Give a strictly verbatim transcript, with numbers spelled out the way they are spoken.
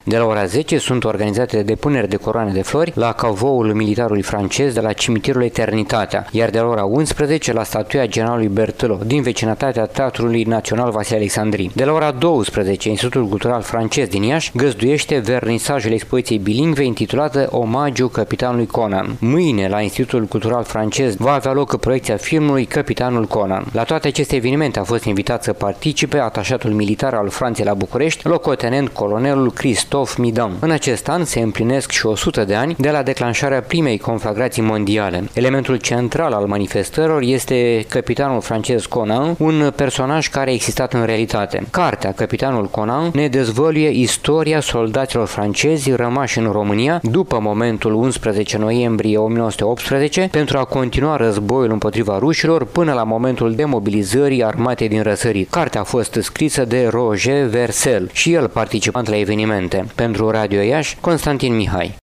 De la ora zece sunt organizate depuneri de coroane de flori la cavoul militarului francez de la cimitirul Eternitatea, iar de la ora unsprezece la statuia generalului Berthelot din vecinătatea Teatrului Național Vasile Alexandrin. De la ora douăsprezece, Institutul Cultural Francez din Iași găzduiește vernisajul expoziției bilingve intitulată Omagiu Capitanului Conan. Mâine, la Institutul Cultural Francez, va avea loc proiecția filmului Capitanul Conan. La toate aceste evenimente a fost invitat să participe atașatul militar al Franței la București, locotenent colonelul Christophe Midan. În acest an se împlinesc și o sută de ani de la declanșarea primei conflagrații mondiale. Elementul central al manifestărilor este capitanul francez Conan, un personaj care a existat în realitate. Cartea Capitanul Conan ne dezvăluie istoria soldaților francezi rămași în România după momentul unsprezece noiembrie o mie nouă sute optsprezece pentru a continua războiul împotriva rușilor până la momentul demobilizării armatei din răsărit. Cartea a fost scrisă de Roger Vercel și el participant la evenimente. Pentru Radio Iași, Constantin Mihai.